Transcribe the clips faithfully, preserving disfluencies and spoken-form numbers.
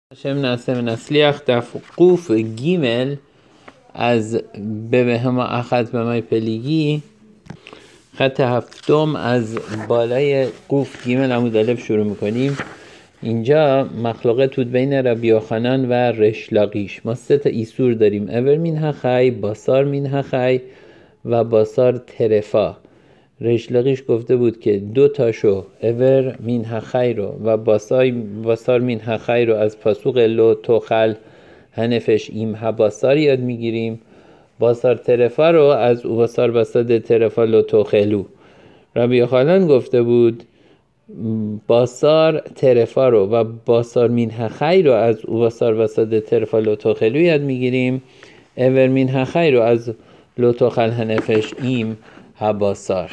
شم نسل نسلیخ دف قوف گیمل از به همه اخذ به مای پلیگی خط هفتم از بالای قوف گیمل عمود الف شروع میکنیم. اینجا مخلوقه تود بین ربی یوحنان و ریش لقیش. ما سه تا ایسور داریم: اور مینها خی، باسار مینها خی و باسار ترفا. ریش لقیش گفته بود که دو تاشو اور مینها خی رو و باسای باسار مینها خی رو از پاسوق لو توخل هنفش ایم ها باسار یاد میگیریم. باسار ترفا رو از او باسار بساد ترفا لو توخلو. ربی یوحنان گفته بود باسار ترفا رو و باسار مینها خی رو از او باسار بساد ترفا لو توخلو یاد میگیریم. اور مینها خی رو از لو توخل هنفش ایم ها باسار.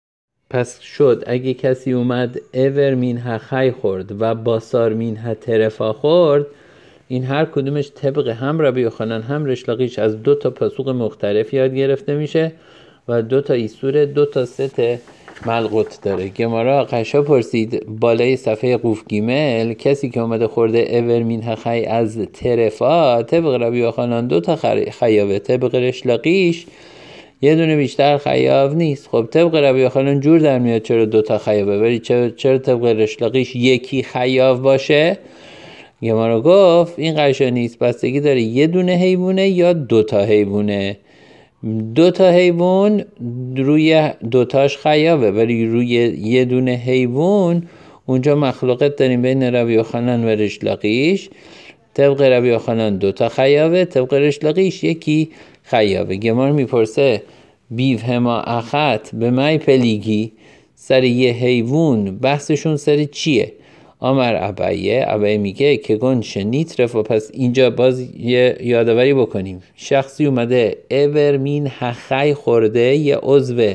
پس شد اگه کسی اومد اور مینها خی خورد و باسار مینها ترفا خورد، این هر کدومش طبق هم ربی یوحنان هم ریش لقیش از دو تا پاسوق مختلف یاد گرفته میشه و دو تا ایسور دو تا ست ملغوت داره. گمارا قشا پرسید بالای صفحه قوف گیمل کسی که اومده خورده اور مینها خی از ترفا طبق ربی یوحنان دو تا خیابه، طبق ریش لقیش یه دونه بیشتر خیاب نیست. خب طبق ربی یوحنان جور در میاد چرا دو تا خیابه، ولی چرا چرا طبق ریش لقیش یکی خیاب باشه؟ گمارا گفت این قشا نیست، بستگی داره یه دونه حیوانه یا دو تا حیوانه. دو تا حیوان روی دوتاش خیابه، ولی روی یه دونه حیوان اونجا مخلوقت داریم بین ربی یوحنان و ریش لقیش. طبق ربی یوحنان دو تا خیابه، طبق ریش لقیش یکی خیابه. گمار میپرسه بیو هما اخت به مای پلیگی، سر یه حیوان بحثشون سر چیه؟ آمر ابایه ابایه میگه که گون شنیت رفا. پس اینجا باز یه یادآوری بکنیم، شخصی اومده اور مینها خی خورده، یه عضو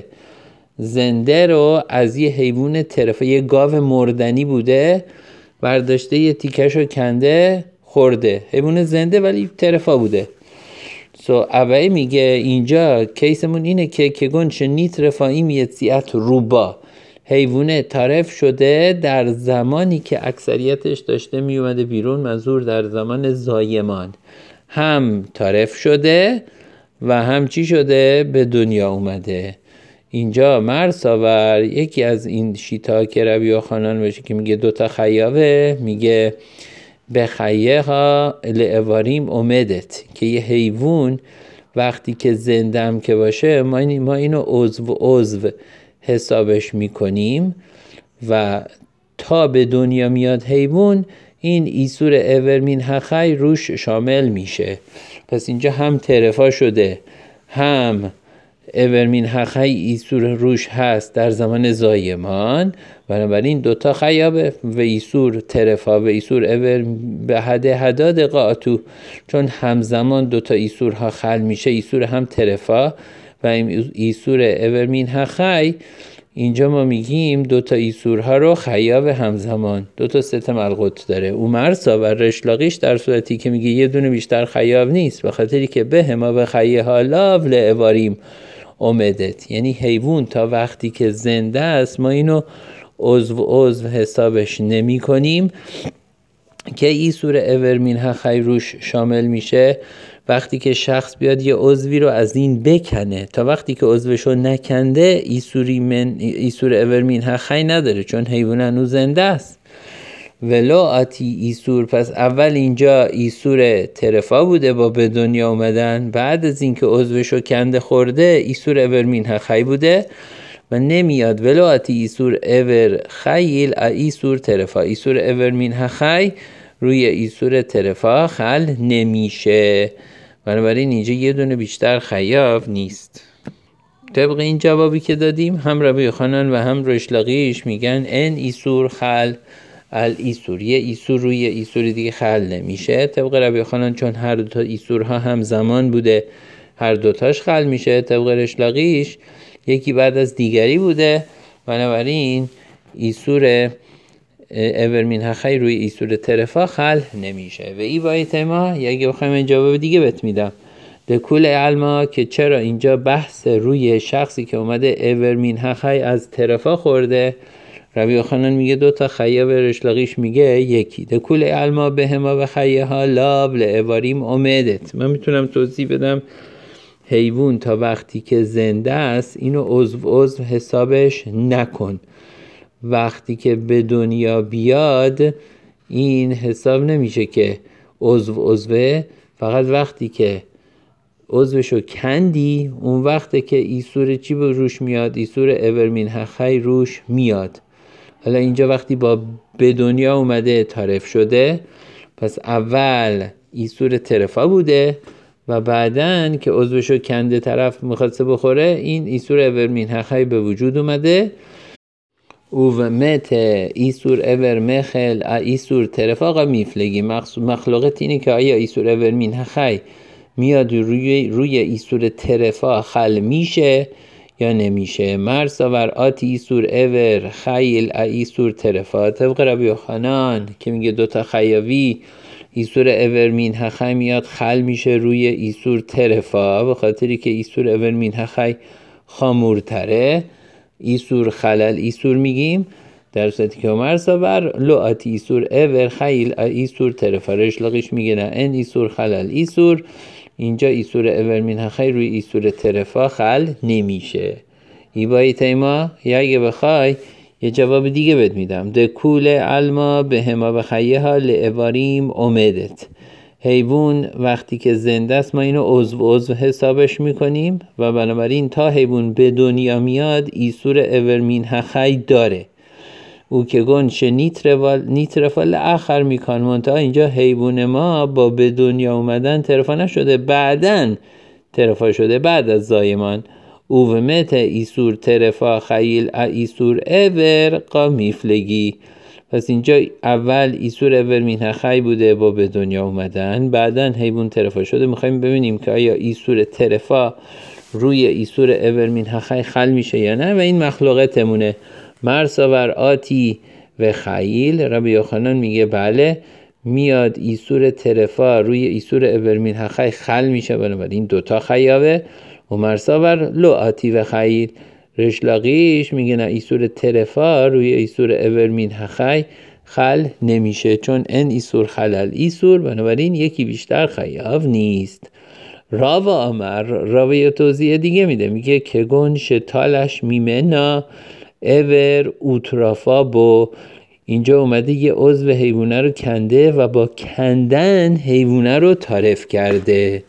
زنده رو از یه حیوان طرفه، یه گاو مردنی بوده، برداشته یه تیکش رو کنده خورده، حیوان زنده ولی طرفا بوده. سو ابایه میگه اینجا کیسمون اینه که که گون شنیت رفا این یتیت روبا، حیوانه طرف شده در زمانی که اکثریتش داشته می اومده بیرون، منظور در زمان زایمان، هم طرف شده و هم چی شده؟ به دنیا اومده. اینجا مرساور یکی از این شیطا که ربی یوحنان باشه که میگه دوتا خیابه، میگه به خیه ها لعواریم اومدت، که یه حیوان وقتی که زندم که باشه ما, این ما اینو عضو عضو حسابش میکنیم و تا به دنیا میاد حیوان این ایسور اور مینها خی روش شامل میشه. پس اینجا هم ترفا شده هم اور مینها خی ایسور روش هست در زمان زایمان، بنابراین دوتا خیابه و ایسور ترفا و ایسور اور به حد حداد قاعتو، چون همزمان دوتا ایسورها خل میشه، ایسور هم ترفا و ایسور اور مینها خی. اینجا ما میگیم دوتا ایسورها رو خیاب همزمان، دوتا ست ملغوت داره. او مرسا و ریش لقیش در صورتی که میگه یه دونه بیشتر خیاب نیست، به خاطری که به ما به خیه ها لاو لعواریم اومدت، یعنی حیوان تا وقتی که زنده است ما اینو عضو عضو حسابش نمی کنیم که ایسور اور مینها خی روش شامل میشه وقتی که شخص بیاد یه عضوی رو از این بکنه. تا وقتی که عضوشو نکنده ایسوری من ایسور اور مینها خی نداره، چون حیوان هنوز زنده است. ولو آتی ایسور، پس اول اینجا ایسور ترفا بوده با به دنیا اومدن، بعد از اینکه عضوشو کنده خورده ایسور اور مینها خی بوده و نمیاد ولو آتی ایسور اور خیل ایسور ترفا، ایسور اور مینها خی روی ایسور ترفا خل نمیشه، بنابراین اینجا یه دونه بیشتر خیاب نیست. طبق این جوابی که دادیم هم ربی یوحنان و هم ریش لقیش میگن ان ایسور خل ال ایسور، یه ایسور روی ایسور دیگه خل نمیشه. طبق ربی یوحنان چون هر دو تا ایسورها هم زمان بوده هر دوتاش خل میشه. طبق ریش لقیش یکی بعد از دیگری بوده، بنابراین ایسور اور مینها خی روی ایسور ترفا خل نمیشه. و ای باید ما یکی بخوایم این جواب دیگه بهت میدم لکول علما که چرا اینجا بحث روی شخصی که اومده اور مینها خی از ترفا خورده. ربی یوحنان میگه دو تا خیاب، ریش لقیش میگه یکی. دکول علما بهما و خیها لاب لعواریم اومدت. من میتونم توضیح بدم حیوان تا وقتی که زنده است اینو عضو عضو حسابش نکن، وقتی که به دنیا بیاد این حساب نمیشه که عضو عضوه، فقط وقتی که عضوشو کندی اون وقته که ایسور چی به روش میاد؟ ایسور اورمین هخی روش میاد. حالا اینجا وقتی با به دنیا اومده تعریف شده، پس اول ایسور ترفا بوده و بعدن که عضوشو کنده طرف میخواسته بخوره این ایسور اورمین هخی به وجود اومده. او و مت ایسور اور مخل ایسور ترفا قا میفلگی. مخلوقت اینه که آیا ایسور اورمین هخی میاد روی روی ایسور ترفا خل میشه یا نمیشه. مرساور آتی ایسور اور خیل ایسور ترفا. طبق ربی یوحنان که میگه دوتا خیاوی ایسور اورمین هخی میاد خل میشه روی ایسور ترفا، به خاطری که ایسور اورمین هخی خامورتره. ایسور خلل ایسور میگیم، در صورتی که مرساور لو آتی ایسور اور خیل ایسور ترفا. ریش لقیش میگه نه ان ایسور خلل ایسور. اینجا ایسور اورمین هخی روی ایسور ترفا خل نمیشه. ای بایی تیما یا اگه بخوای یه جواب دیگه بد میدم. دکول علما به هما بخیه ها لعواریم اومدت. حیوان وقتی که زنده است ما اینو عضو عضو حسابش میکنیم و بنابراین تا حیوان به دنیا میاد ایسور اورمین هخی داره. او که گنش نیترفال آخر میکن. منتها اینجا حیوان ما با به دنیا اومدن ترفا نشده، بعدن ترفا شده بعد از زایمان. او و مت ایسور ترفا خیل ایسور اور قا میفلگی. پس اینجا اول ایسور اورمین هخی بوده با به دنیا اومدن، بعدن حیوان ترفا شده. میخوایم ببینیم که آیا ایسور ترفا روی ایسور اورمین هخی خل میشه یا نه و این مخلوقتمونه. مرساور آتی و خیل. ربی یوحنان میگه بله میاد ایسور ترفا روی ایسور اورمین هخی خل میشه، بنابراین دوتا خیابه. و مرساور لو آتی و خیل. ریش لقیش میگه نه ایسور ترفا روی ایسور اورمین هخی خل نمیشه، چون ان ایسور خلل ایسور، بنابراین یکی بیشتر خیاب نیست. راو آمر، راو یه توضیح دیگه میده، میگه که گنش تالش میمنا اور اوترافا بو. اینجا اومده یه عضو حیوانه رو کنده و با کندن حیوانه رو تعریف کرده.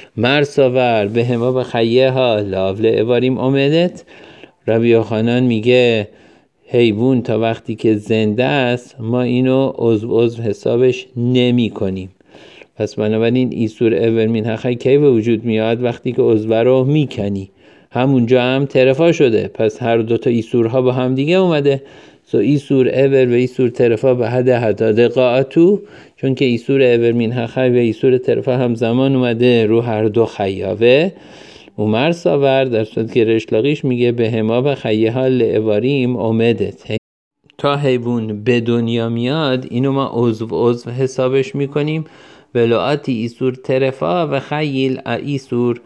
مرساور به هما بخیه ها لاول اواریم اومدت. ربی یوحنان میگه حیوان تا وقتی که زنده است ما اینو عضو عضو حسابش نمی کنیم. پس بنابراین ایسور اورمین هخی کی به وجود میاد؟ وقتی که عضو رو میکنی. همونجا هم ترفا شده، پس هر دوتا ایسورها با هم دیگه اومده. سو ایسور اور و ایسور ترفا به حد حداد قاعتو، چون که ایسور اورمین هخی و ایسور ترفا هم زمان اومده رو هر دو خیابه. عمر ساور در صورت که ریش لقیش میگه به هما و خیه ها لعواریم اومدت. تا حیوان به دنیا میاد اینو ما عضو عضو حسابش میکنیم. ولعاتی ایسور ترفا و خیل ایسور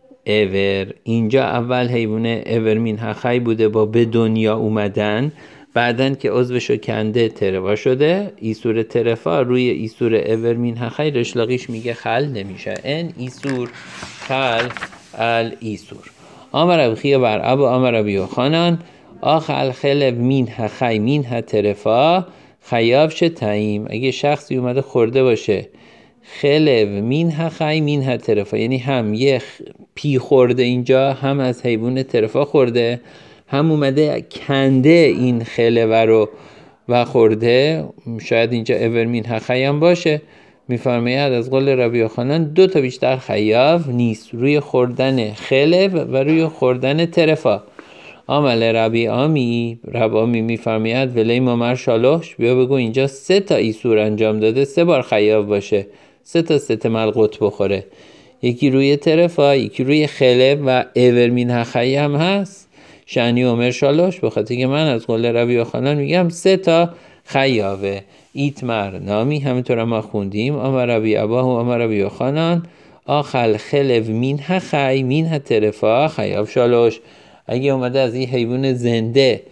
اور. اینجا اول حیوان اورمین هخی بوده با به دنیا اومدن، بعدن که عضوشو کنده ترفا شده. ایسور ترفا روی ایسور اورمین هخی ریش لقیش میگه خل نمیشه. ان ایسور خل ال ایسور. آمر ابخیه بر ابو آمر ابی یوحنان آخل خلب مین هخی مین ها ترفا خیاب شه تعیم. اگه شخصی اومده خورده باشه خلب مین هخی مین ها ترفا، یعنی هم یه پی خورده اینجا، هم از حیوان ترفا خورده، هم اومده کنده این خلب رو و خورده، شاید اینجا اورمین هخی هم باشه. میفرماید از قول ربی یوحنان دو تا بیشتر خیاب نیست، روی خوردن خلب و روی خوردن ترفا. عمل ربی آمی رب آمی میفرماید ولی مامر شالوش، بیا بگو اینجا سه تا ایسور انجام داده، سه بار خیاب باشه، سه تا ست ملقوت بخوره. یکی روی ترفا، یکی روی خلب و اورمین هخی هم هست. شانی عمر شالوش، بخاطر که من از قول ربی یوحنان میگم سه تا خیابه. ایتمر نامی همینطور ما خوندیم. آمر ربی اباه و آمر ربی یوحنان آخل خلب مین هخی مین ها ترفا خیاب شالوش. اگه اومده از این حیوان زنده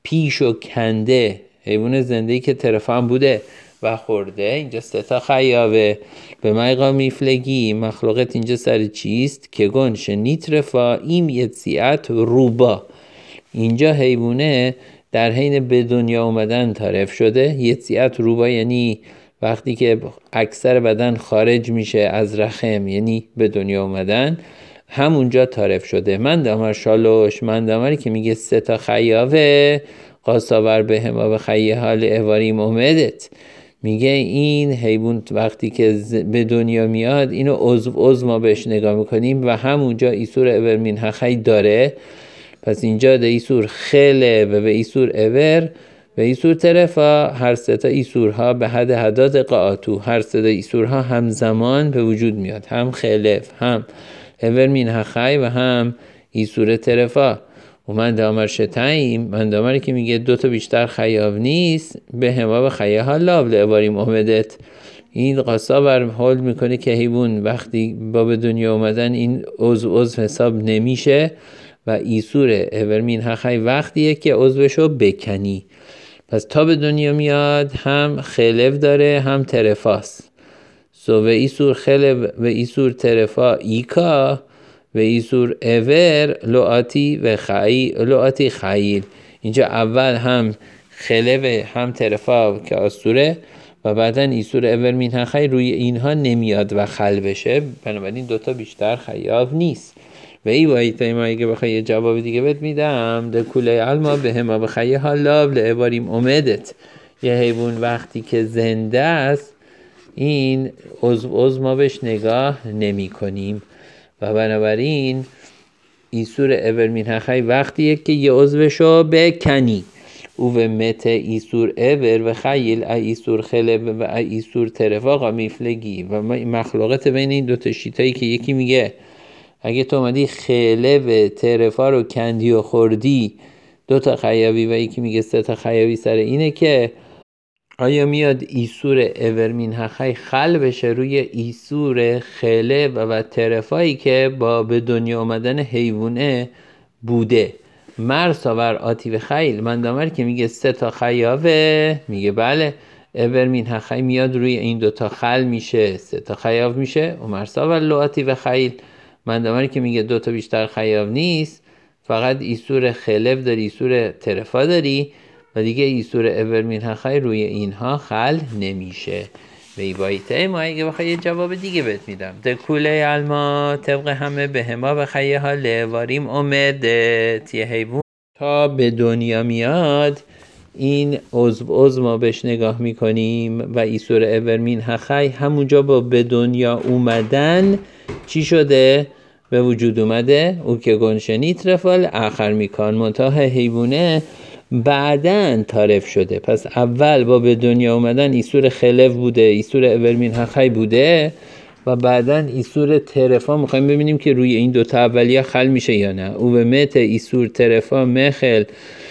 پیش و کنده، حیوان زنده‌ای که ترفا هم بوده و خورده، اینجا سه تا خیابه. به مایقا میفلگی مخلوقت اینجا سر چیست؟ که گون شنیت رفا ایم یتسیعت روبا، اینجا حیوانه در حین به دنیا اومدن طرف شده. یتسیعت روبا یعنی وقتی که اکثر بدن خارج میشه از رحم، یعنی به دنیا اومدن، همونجا طرف شده. من دامر شالوش، من دامری که میگه سه تا خیاوه، قاساور به هما به خیه حال اواریم اومدت، میگه این حیوان وقتی که به دنیا میاد اینو عضو عضو ما بهش نگاه میکنیم و همونجا ایسور اور مین هخی داره. پس اینجا ده ایسور خله و به ایسور اور و ایسور ترفا، هر سه تا ایسورها به حد حداد قاعتو، هر سه تا ایسورها همزمان به وجود میاد، هم خلف هم اور مین هخی و هم ایسور ترفا. و من دامر شتاییم، من دامری که میگه دو تا بیشتر خیاب نیست، به هما به خیه ها لابل اواریم اومدت، این قصا بر حال میکنه که حیوان وقتی با به دنیا اومدن این عضو عضو حساب نمیشه و ایسور اورمین هخی وقتیه که عضوشو بکنی. پس تا به دنیا میاد هم خلف داره هم ترفاست. سو و ایسور خلف و ایسور ترفا ایکا و ایسور اور لعاتی و خیل لعاتی خیل. اینجا اول هم خلف هم ترفا که آسوره و بعدا ایسور اور مین هخی روی اینها نمیاد و خل بشه، بنابراین دوتا بیشتر خیاب نیست. و ای وایی تا ما اگه بخوای یه جواب دیگه بهت میدم، ده کوله علما به هما بخیه ها لاب لعباریم اومدت، یه حیوان وقتی که زنده است این عضو عضو ما بهش نگاه نمی کنیم و بنابراین ایسور اور مین هخی وقتیه که یه عضوشو بکنی. او و مت ایسور اور و خیل ایسور خلب و ایسور ترفاقا میفلگی. و مخلوقات بین این دوتا شیطایی که یکی میگه اگه تو اومدی خلب ترفا رو کندی و خوردی دوتا خیابی، و یکی میگه سه تا خیابی، سر اینه که آیا میاد ایسور اورمین هخی خل بشه روی ایسور خلب و ترفایی که با به دنیا آمدن حیوانه بوده. مرساور آتی و خیل، من دامر که میگه سه تا خیابه، میگه بله اورمین هخی میاد روی این دوتا خل میشه سه تا خیاب میشه. و مرساور لعاتی و خیل، من دامری که میگه دوتا بیشتر خیاب نیست، فقط ایسور خلب داری ایسور ترفا داری و دیگه ایسور اورمین هخی روی اینها خل نمیشه. وی بایته ما اگه بخوای یه جواب دیگه بهت میدم، ده کوله علما طبق همه به هما و خیه ها لواریم اومدت، یه حیوان تا به دنیا میاد این عضو عضو ما بهش نگاه میکنیم و ایسور اورمین هخی همونجا با به دنیا اومدن چی شده؟ به وجود اومده. او که گنشنیت رفال آخر میکن، منتها حیوانه بعدن تعریف شده. پس اول با به دنیا اومدن ایسور خلف بوده، ایسور اورمین هخی بوده و بعدن ایسور ترفا. میخوایم ببینیم که روی این دوتا اولیه خل میشه یا نه. او به مت ایسور ترفا مخل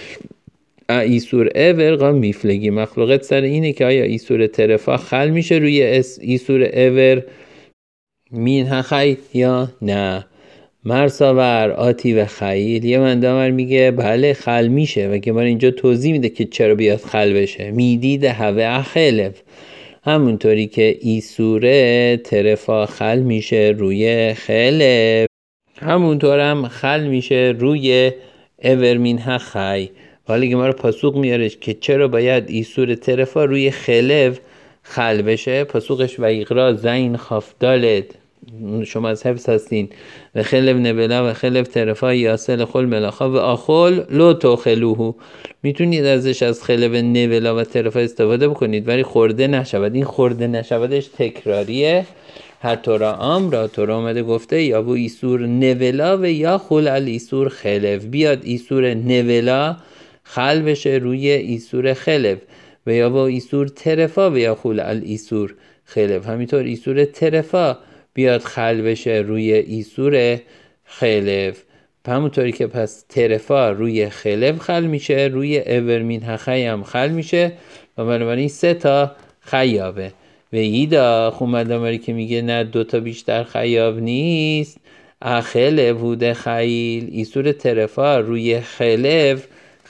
ایسور اور قام میفلگی، مخلوقت سر اینه که آیا ایسور ترفا خل میشه روی ایسور اور مین هخی یا نه. مرساور آتی و خیل، یه مندامر میگه بله خل میشه و که بار اینجا توضیح میده که چرا بیاد خل بشه. میدید هوه اخلف، همونطوری که ایسوره ترفا خل میشه روی خلف، همونطورم خل میشه روی اورمین هخی. حالا که ما رو پاسوق میاره که چرا باید ایسور ترفا روی خلف خل بشه. پاسوقش و ایقرا زین خافدالت، شما از حفظ هستین، و خلف نبلا و خلف ترفا یاسل خل ملاخا و آخل لو توخلوهو، میتونید ازش از خلف نبلا و ترفا استفاده بکنید ولی خورده نشود. این خورده نشودش تکراریه. حتی را آم را تو را آمده گفته یا بو ایسور نولا و یا خل ال ایسور خلف، بیاد ایسور نولا خل بشه روی ایسور خلف و یا با ایسور ترفا و یا خل ال ایسور خلف، همینطور ایسور ترفا بیاد خل بشه روی ایسور خلف. همونطوری که پس ترفا روی خلف خل میشه روی اورمین هخی هم خل میشه و بنابراین سه تا خیابه. و ایدا خومدامری که میگه نه دوتا بیشتر خیاب نیست، اخل بوده خیل، ایسور ترفا روی خلف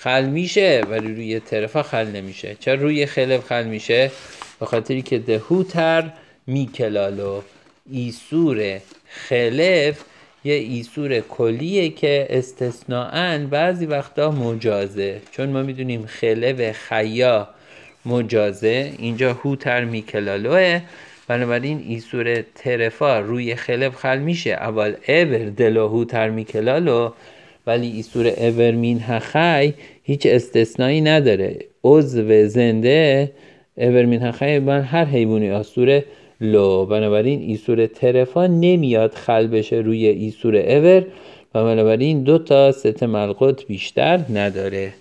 خل میشه ولی روی ترفا خل نمیشه. چرا روی خلف خل میشه؟ به خاطری که دهوتر میکلالو، ایسور خلف یه ایسور کلیه که استثناءً بعضی وقتا مجازه، چون ما میدونیم خلف خیا مجازه، اینجا هوتر میکلالوه، بنابراین ایسور ترفا روی خلف خل میشه اول ایور دلو هوتر میکلالو، ولی ایسور ایور مین هخی هیچ استثنایی نداره. عضو زنده ایور مین هخی من هر حیوانی آسور لو، بنابراین ایسور ترفا نمیاد خل بشه روی ایسور ایور و بنابراین دو تا ست ملقوت بیشتر نداره.